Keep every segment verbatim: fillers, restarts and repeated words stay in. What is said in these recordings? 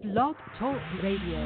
Blog Talk Radio.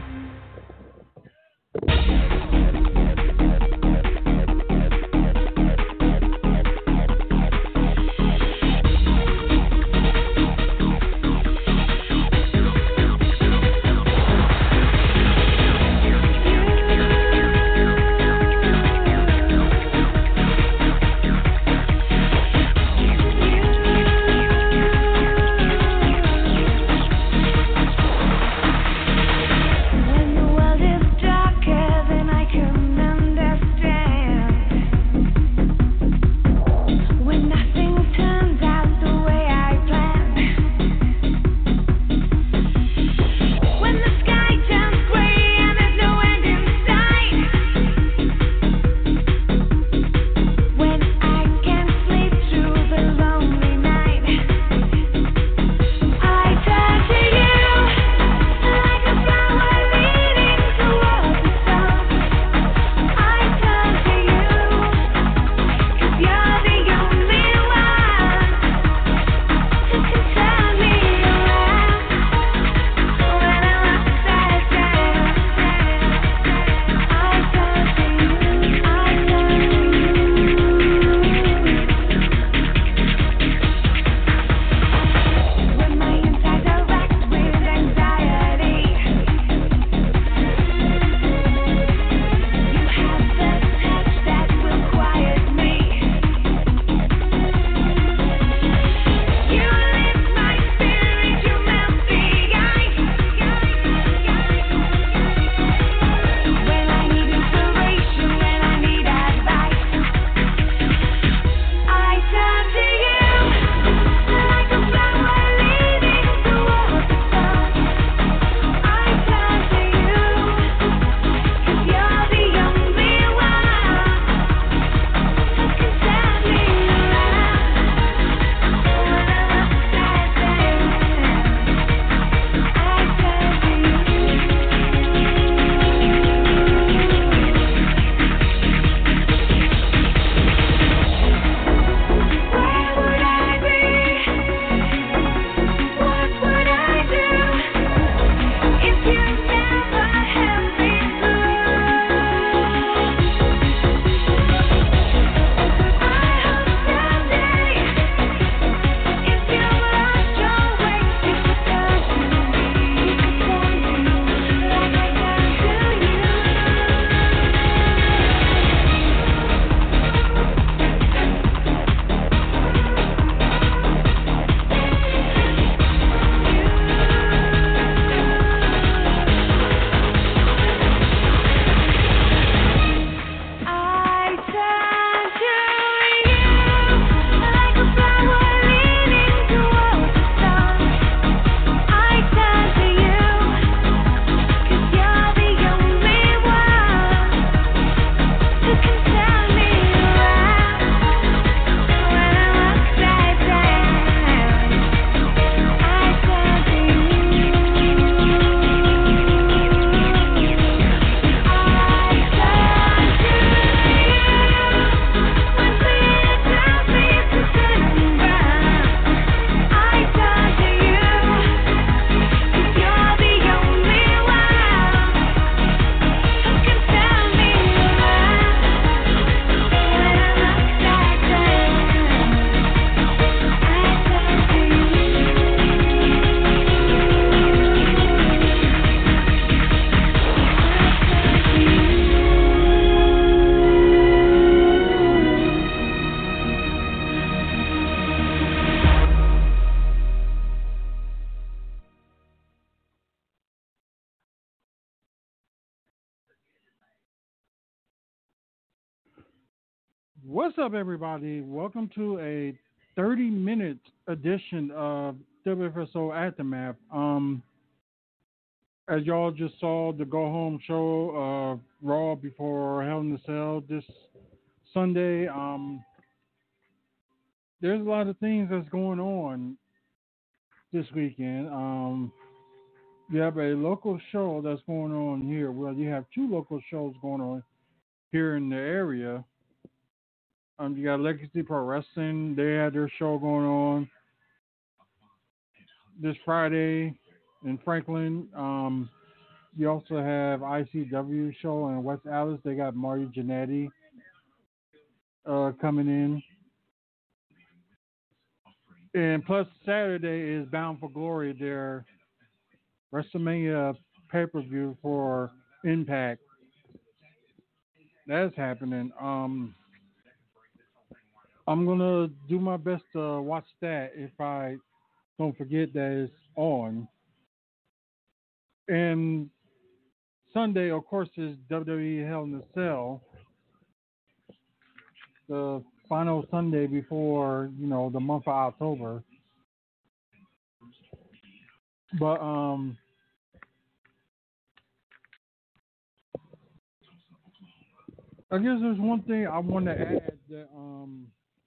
What's up, everybody? Welcome to a thirty-minute edition of W F S O Aftermath. Um, as y'all just saw, the Go Home show, uh, Raw before Hell in a Cell this Sunday. Um, there's a lot of things that's going on this weekend. Um, you have a local show that's going on here. Well, you have two local shows going on here in the area. Um, you got Legacy Pro Wrestling. They had their show going on this Friday. in Franklin. Um, you also have I C W show in West Allis. They got Mario Jannetty uh, coming in. And plus, Saturday is Bound for Glory, their WrestleMania pay per view for Impact. That's happening. Um, I'm gonna do my best to watch that if I don't forget that it's on. And Sunday, of course, is W W E Hell in a Cell, the final Sunday before you know the month of October. But um, I guess there's one thing I want to add that um,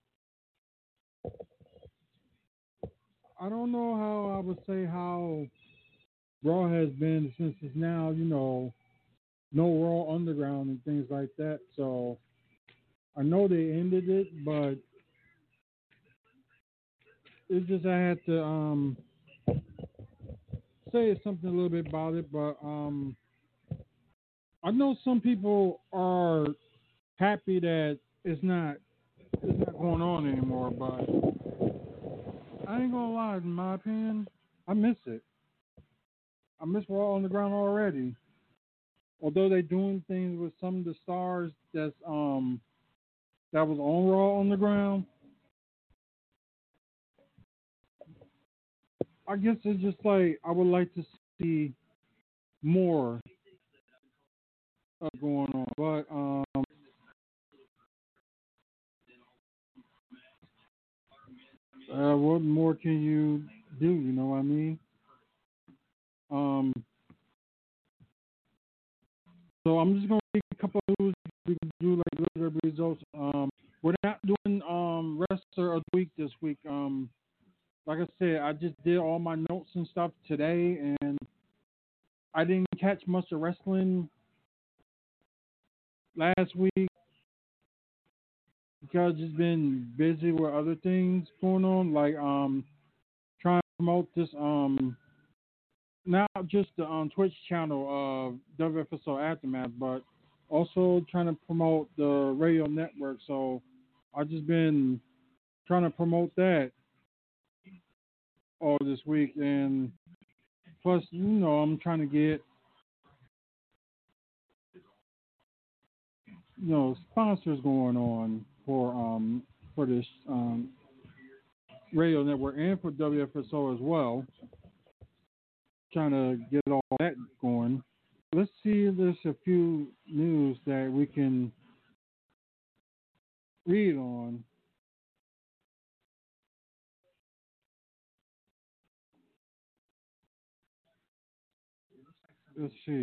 I don't know how I would say how Raw has been since it's now you know no Raw Underground and things like that. So I know they ended it, but it's just I had to um say something a little bit about it. But um, I know some people are happy that it's not it's not going on anymore. But I ain't gonna lie, in my opinion, I miss it. I miss Raw on the ground already. Although they doing things with some of the stars that's um that was on Raw on the ground, I guess it's just like I would like to see more uh, going on. But um, uh, what more can you do? You know what I mean? Um, so I'm just gonna read a couple of news. We can do like little results. Um, we're not doing um wrestler of the week this week. Um, like I said, I just did all my notes and stuff today, and I didn't catch much of wrestling last week because just been busy with other things going on, like um trying to promote this um not just the um, Twitch channel of W F S O Aftermath, but also trying to promote the radio network. So I've just been trying to promote that all this week, and plus, you know, I'm trying to get you know sponsors going on for um for this um radio network and for W F S O as well. Trying to get all that going. Let's see if there's a few news that we can read on. Let's see.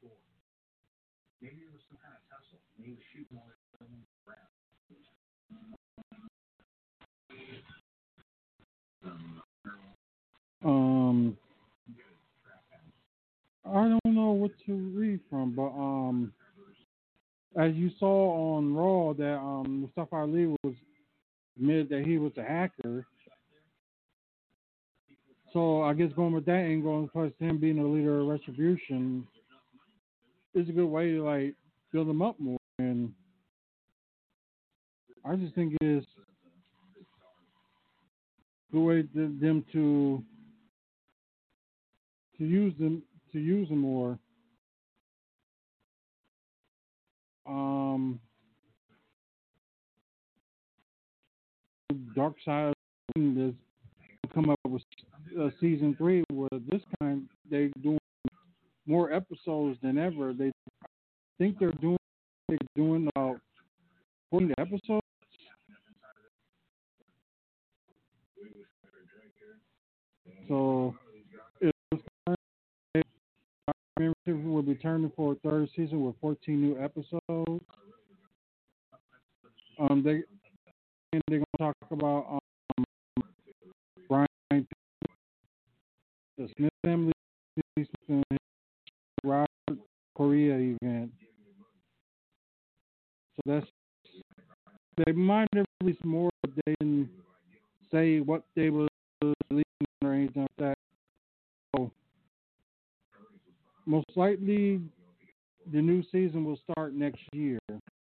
Um, I don't know what to read from, but um, as you saw on Raw, that um, Mustafa Ali was admitted that he was a hacker. So I guess going with that angle, and plus him being a leader of Retribution, is a good way to like build them up more. And I just think it's a good way to them to to use them to use them more. Um, Dark Side is come up with uh, season three where this kind they doing more episodes than ever. They think they're doing they're doing about forty episodes. So it's will be turning for a third season with fourteen new episodes. Um, they they're gonna talk about um, Brian, the Smith family, and Robert Korea event. So that's they might have released more, but they didn't say what they were releasing or anything like that. So most likely the new season will start next year.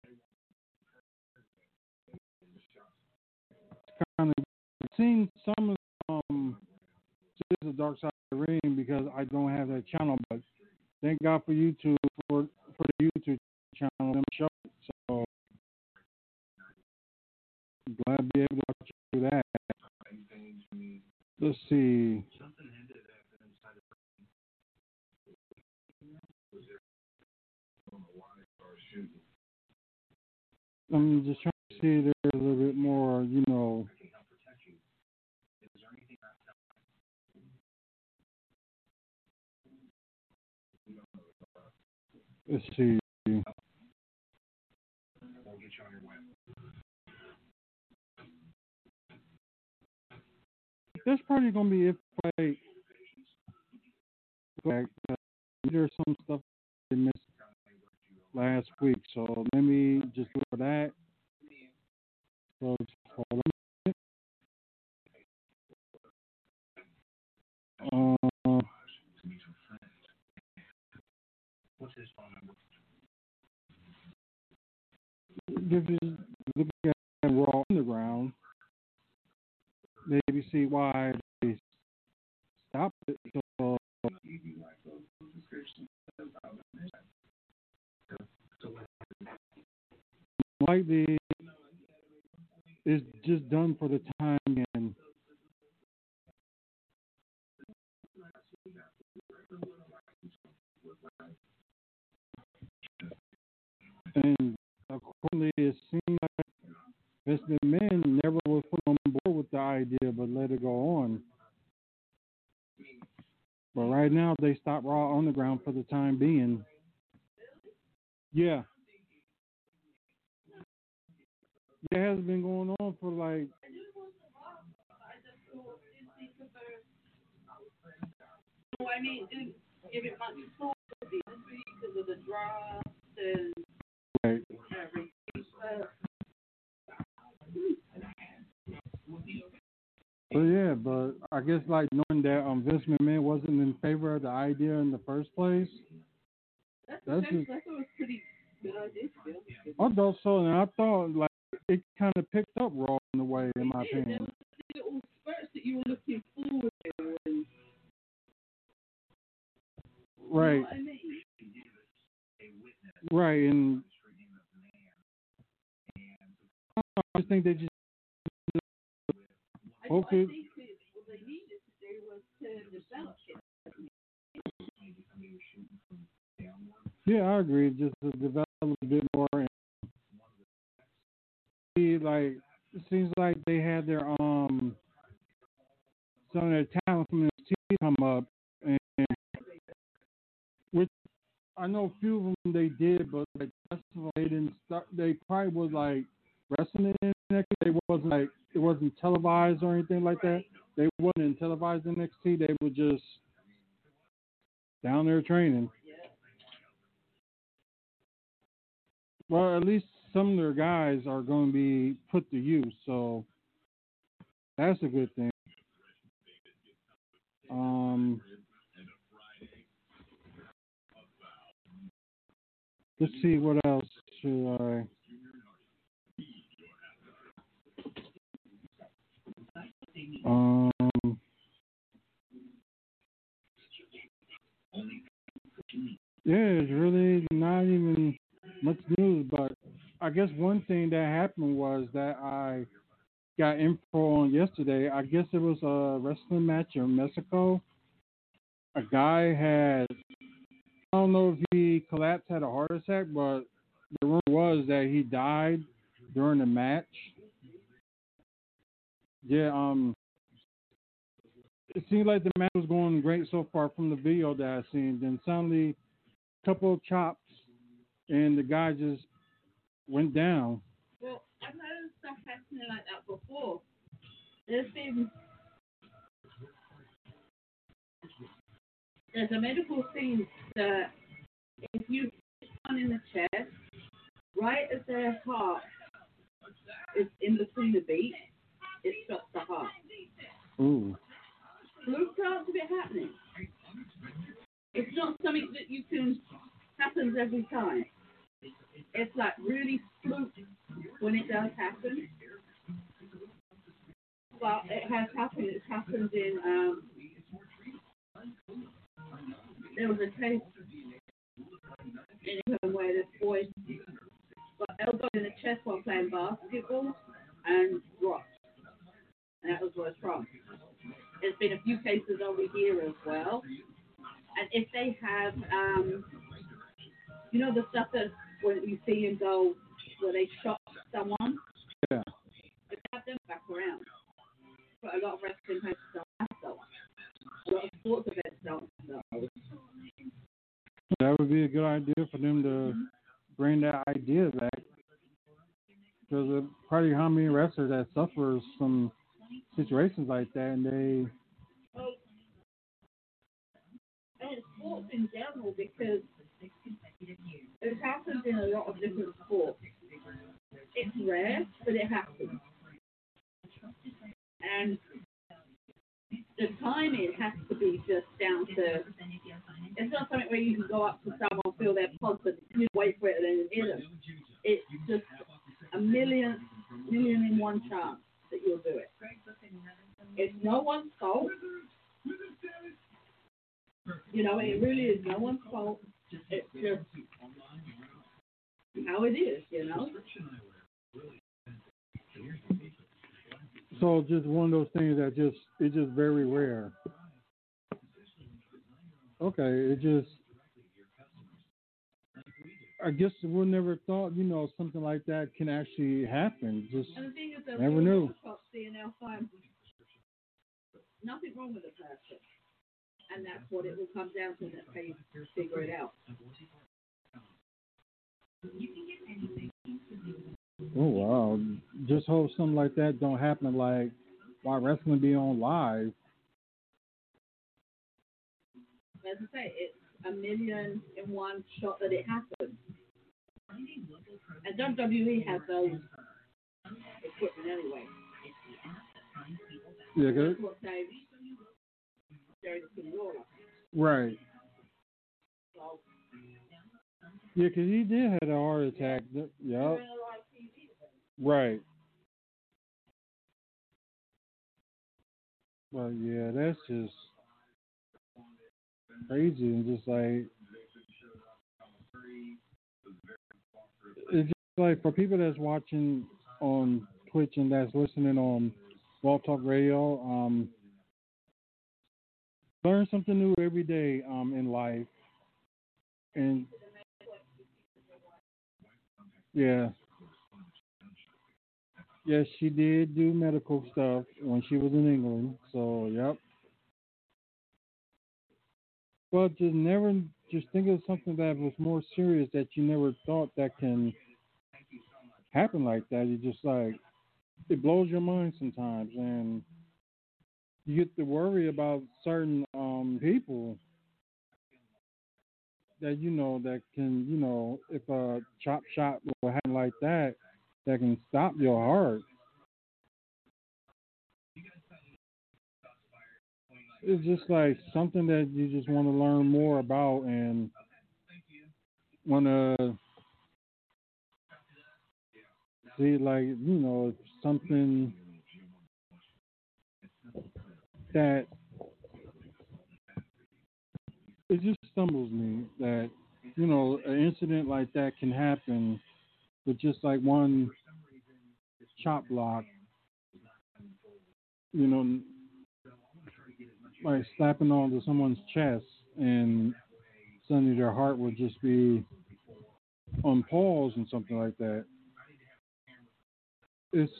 Kind of seen some of um the Dark Side of the Ring because I don't have that channel, but thank God for YouTube for for the YouTube channel them show it. So glad to be able to watch you do that. Let's see. I'm just trying to see there's a little bit more, you know. Let's see. That's probably gonna be it. Like, like uh, there's some stuff I missed last week, so let me just look for that. So hold on. Uh, if you look at Raw Underground, maybe see why they stopped it. So likely it's just done for the time and and accordingly it seemed like Vince McMahon never was put on board with the idea but let it go on. But right now they stopped Raw Underground for the time being. Yeah. It has been going on for like No, I mean, didn't give it much thought because of the draft and right. everything. So yeah, but I guess like knowing that um Vince McMahon wasn't in favor of the idea in the first place. That's, That's that's, just, that's a pretty good idea. I thought so, and I thought like it kind of picked up Raw in a way, in my It did. There opinion. was little spurts that you were looking forward to. And, Right. You know what I mean? Right, and I just think they just I, focus. I think it, what they needed to do was to develop it. Yeah, I agree. Just to develop a bit more and see, like it seems like they had their um some of their talent from N X T come up, and which I know a few of them they did, but like rest of them, they didn't start. They probably was like wrestling in N X T. They wasn't like it wasn't televised or anything like that. They wasn't in televised N X T. They were just down there training. Well, at least some of their guys are going to be put to use, so that's a good thing. Um, let's see what else should I. Um, yeah, it's really not even much news, but I guess one thing that happened was that I got info on yesterday. I guess it was a wrestling match in Mexico. A guy had, I don't know if he collapsed, had a heart attack, but the rumor was that he died during the match. Yeah, um, it seemed like the match was going great so far from the video that I seen. Then suddenly, a couple of chops, and the guy just went down. Well, I've heard of stuff happening like that before. There's been there's a medical thing that if you hit someone in the chest, right as their heart is in between the beats, it stops the heart. Ooh. Proof chance of it happening. It's not something that you can happens every time. It's like really fluke when it does happen. Well, it has happened. It's happened in. Um, there was a case in England where this boy got elbowed in the chest while playing basketball and dropped. And that was where it's from. There's been a few cases over here as well. And if they have, um, you know, the stuff that when you see and go where they shot someone, yeah, they have them back around. But a lot of wrestling places don't have those. A lot of sports events don't have those. That would be a good idea for them to bring that idea back. Because there's probably how many wrestlers that suffer some situations like that, and they. Well, and it's sports in general because it happens in a lot of different sports. It's rare, but it happens. And the timing has to be just down to. It's not something where you can go up to someone, feel their pulse, and you wait for it and then hit them. It's just a million, million in one chance that you'll do it. It's no one's fault. You know, it really is no one's fault. It's just how it is, you know. So just one of those things that just it's just very rare. Okay, it just I guess we never thought, you know, something like that can actually happen. Just and the thing is, never knew. Nothing wrong with the person, and that's what it will come down to. That's how you figure it out. Oh wow! Just hope something like that don't happen. Like while wrestling be on live. As I say, it's a million in one shot that it happens. And W W E has those equipment anyway. Yeah, good. Right. So, yeah, because he did have a heart attack. Yep. Right. Well, yeah, that's just crazy and just like it's just like for people that's watching on Twitch and that's listening on Wall Talk Radio, um, learn something new every day um, in life, and yeah, yes, she did do medical stuff when she was in England. So, yep. But just never, just think of something that was more serious that you never thought that can happen like that. You just like, it blows your mind sometimes. And you get to worry about certain um, people that, you know, that can, you know, if a chop shot will happen like that, that can stop your heart. It's just like something that you just want to learn more about and want to see, like, you know, something that it just stumbles me that, you know, an incident like that can happen with just like one chop block, you know, like slapping onto someone's chest and suddenly their heart would just be on pause and something like that. It's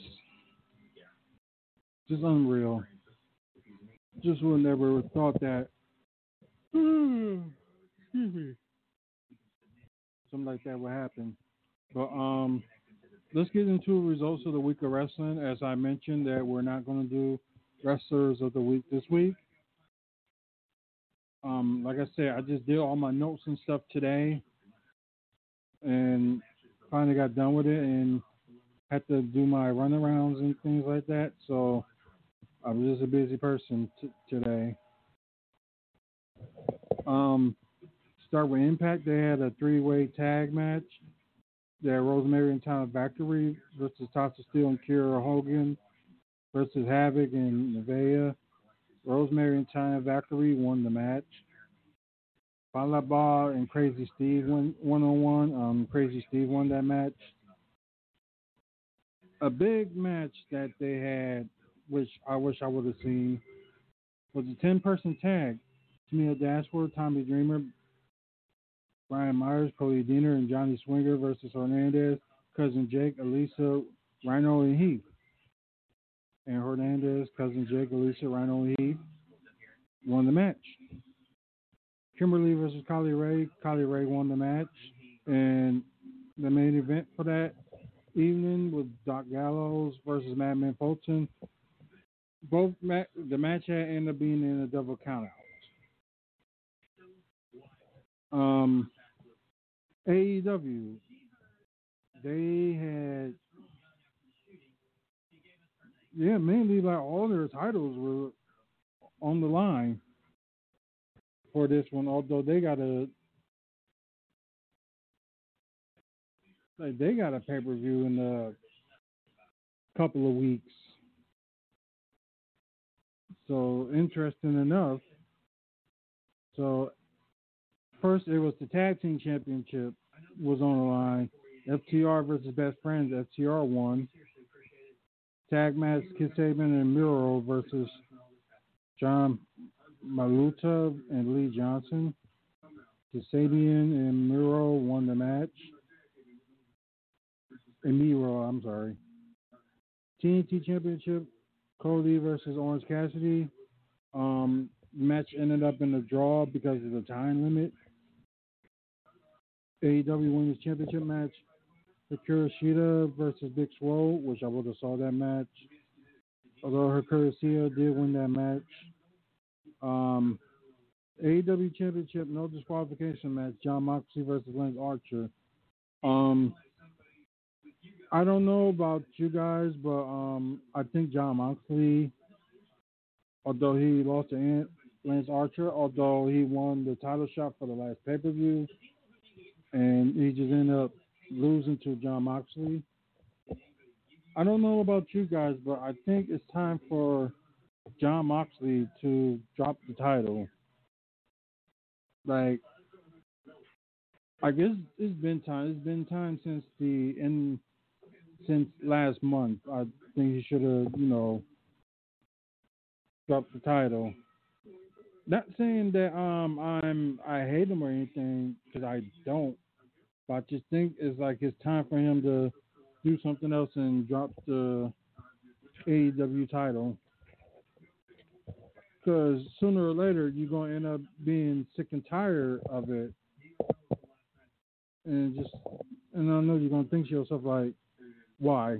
just unreal. Just would never have thought that. Excuse me. Something like that would happen. But um, let's get into results of the week of wrestling. As I mentioned, that we're not going to do wrestlers of the week this week. Um, like I said, I just did all my notes and stuff today, and finally got done with it, and had to do my runarounds and things like that. So I was just a busy person t- today. Um, start with Impact. They had a three-way tag match. They had Rosemary and Tyler Valkyrie versus Tasha Steele and Kira Hogan versus Havoc and Nevaeh. Rosemary and China Valkyrie won the match. Fallah Bahh and Crazy Steve won one on one. Um, Crazy Steve won that match. A big match that they had, which I wish I would have seen, was a ten-person tag. Tamina Dashwood, Tommy Dreamer, Brian Myers, Cody Deaner, and Johnny Swinger versus Hernandez, Cousin Jake, Elisa, Rhino, and Heath. And Hernandez, Cousin Jake, Elisa, Rhino, and Heath won the match. Kimberly versus Kylie Ray. Kylie Ray won the match. And the main event for that evening was Doc Gallows versus Madman Fulton. Both ma- the match had ended up being in a double countout. Um, A E W, they had, yeah, mainly like all their titles were on the line for this one, although they got a, like they got a pay-per-view in a couple of weeks. So, interesting enough. So, first, it was the Tag Team Championship was on the line. F T R versus Best Friends. F T R won. Tag match, Kip Sabian and Miro versus John Maluta and Lee Johnson. Kasabian and Miro won the match. And Miro, I'm sorry. T N T Championship, Cody versus Orange Cassidy. Um, match ended up in a draw because of the time limit. A E W Women's Championship match, Hikaru Shida versus Big Swole, which I would have saw that match. Although Hikaru Shida did win that match. Um, A E W Championship, no disqualification match, Jon Moxley versus Lance Archer. Um, I don't know about you guys, but um, I think Jon Moxley, although he lost to Lance Archer, although he won the title shot for the last pay-per-view, and he just ended up losing to Jon Moxley. I don't know about you guys, but I think it's time for Jon Moxley to drop the title. Like, I guess it's been time. It's been time since the in since last month. I think he should have, you know, dropped the title. Not saying that um I'm I hate him or anything, because I don't. But I just think it's like it's time for him to do something else and drop the A E W title. Because sooner or later you're gonna end up being sick and tired of it, and just and I know you're gonna think to yourself like, why?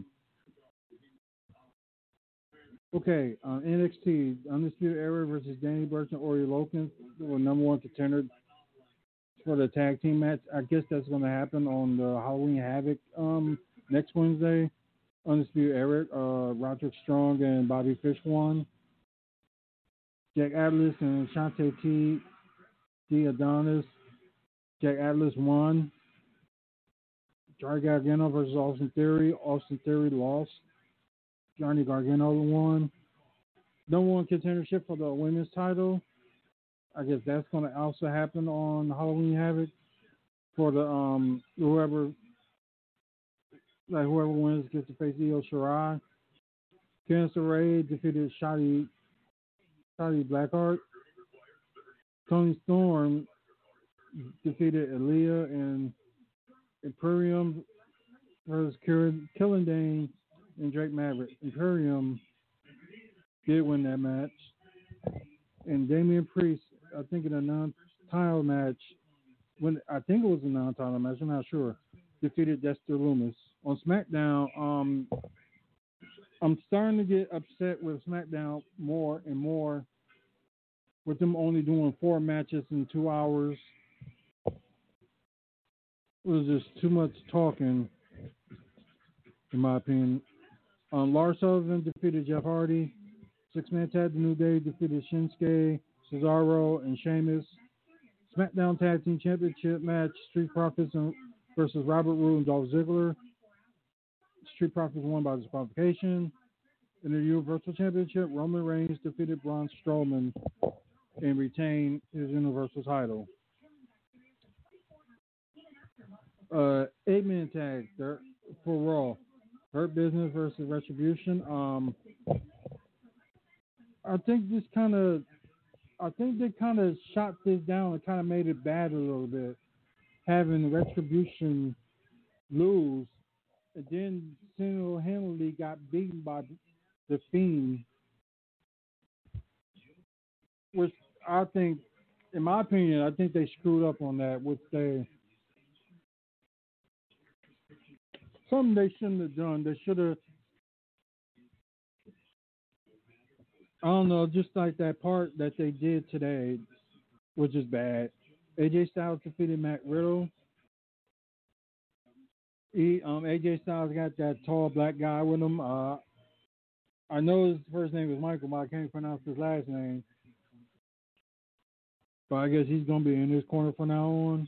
Okay, uh, N X T Undisputed Era versus Danny Burch and Ori Loken were number one contender for the tag team match. I guess that's going to happen on the Halloween Havoc um, next Wednesday. Undisputed Era, uh, Roderick Strong and Bobby Fish won. Jack Atlas and Shante T. D. Adonis. Jack Atlas won. Johnny Gargano versus Austin Theory. Austin Theory lost. Johnny Gargano won. Number one contendership for the women's title. I guess that's going to also happen on Halloween Havoc for the um whoever like whoever wins gets to face Io Shirai. Candice LeRae defeated Shotty Shotty Blackheart. Tony Storm defeated Aaliyah and Imperium versus Killing Dane and Drake Maverick. Imperium did win that match. And Damian Priest, I think in a non-title match, when I think it was a non-title match, I'm not sure, defeated Dexter Lumis. On SmackDown, um, I'm starting to get upset with SmackDown more and more with them only doing four matches in two hours. It was just too much talking, in my opinion. Um, Lars Sullivan defeated Jeff Hardy. Six-man tag, The New Day defeated Shinsuke, Cesaro, and Sheamus. SmackDown Tag Team Championship match, Street Profits versus Robert Roode and Dolph Ziggler. Street Profits won by disqualification. In the Universal Championship, Roman Reigns defeated Braun Strowman and retained his Universal title. Uh, eight-man tag for Raw. Hurt Business versus Retribution. Um, I think this kind of, I think they kind of shot this down and kind of made it bad a little bit, having Retribution lose, and then single-handedly got beaten by The Fiend, which I think, in my opinion, I think they screwed up on that with their something they shouldn't have done. They should have, I don't know, just like that part that they did today, which is bad. A J Styles defeated Matt Riddle. He, um, A J Styles got that tall black guy with him. Uh, I know his first name is Michael, but I can't pronounce his last name. But I guess he's going to be in this corner from now on.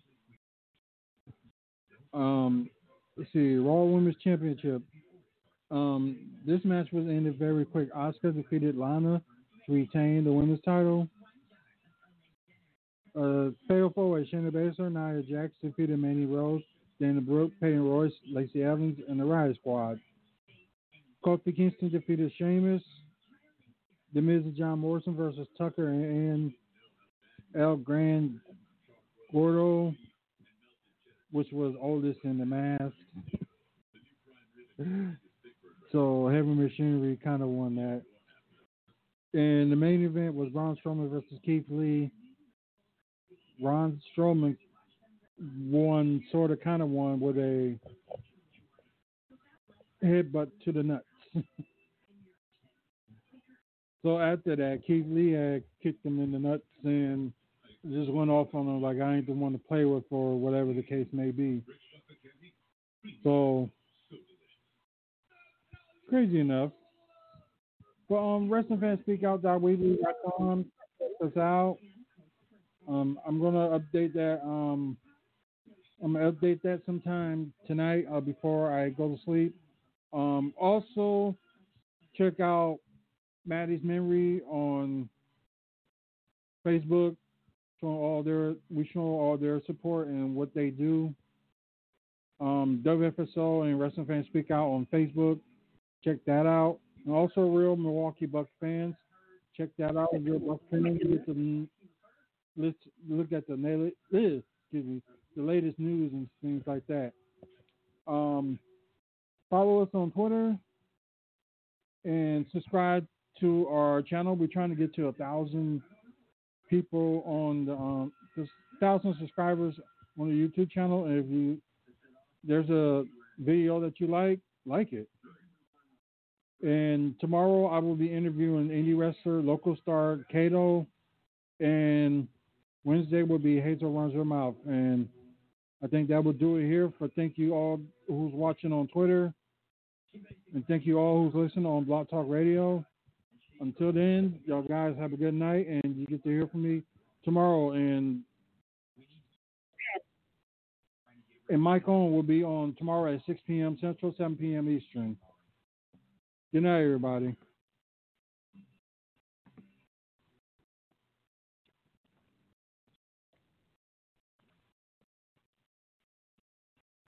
Um, let's see, Raw Women's Championship. Um, this match was ended very quick. Asuka defeated Lana to retain the women's title. Uh, Fatal four-way, Shayna Baszler, Nia Jax defeated Mandy Rose, Dana Brooke, Peyton Royce, Lacey Evans, and the Riot Squad. Kofi Kingston defeated Sheamus. The Miz and John Morrison versus Tucker and El Gran Gordo, which was oldest in the mask. So Heavy Machinery kind of won that. And the main event was Braun Strowman versus Keith Lee. Braun Strowman won, sort of, kind of won with a headbutt to the nuts. So after that, Keith Lee had kicked him in the nuts and just went off on him like I ain't the one to play with, or whatever the case may be. So crazy enough. But um, Wrestling Fans Speak Out dot weebly dot com, check us out. Um, I'm gonna update that. Um, I'm gonna update that sometime tonight uh, before I go to sleep. Um, also, check out Maddie's Memory on Facebook. Showing all their, we show all their support and what they do. Um, W F S O and Wrestling Fans Speak Out on Facebook. Check that out. And also, Real Milwaukee Bucks fans, check that out. Real Bucks fans, get the, let's look at the excuse me, the latest news and things like that. Um, follow us on Twitter and subscribe to our channel. We're trying to get to a thousand people on the um, thousand subscribers on the YouTube channel. And if you there's a video that you like, like it. And tomorrow I will be interviewing indie wrestler, local star Kato, and Wednesday will be Hazel Runs Her Mouth. And I think that will do it here. For thank you all who's watching on Twitter, and thank you all who's listening on Blog Talk Radio. Until then, y'all guys have a good night, and you get to hear from me tomorrow. And and Mike On will be on tomorrow at six p.m. Central, seven p.m. Eastern. Good night, everybody.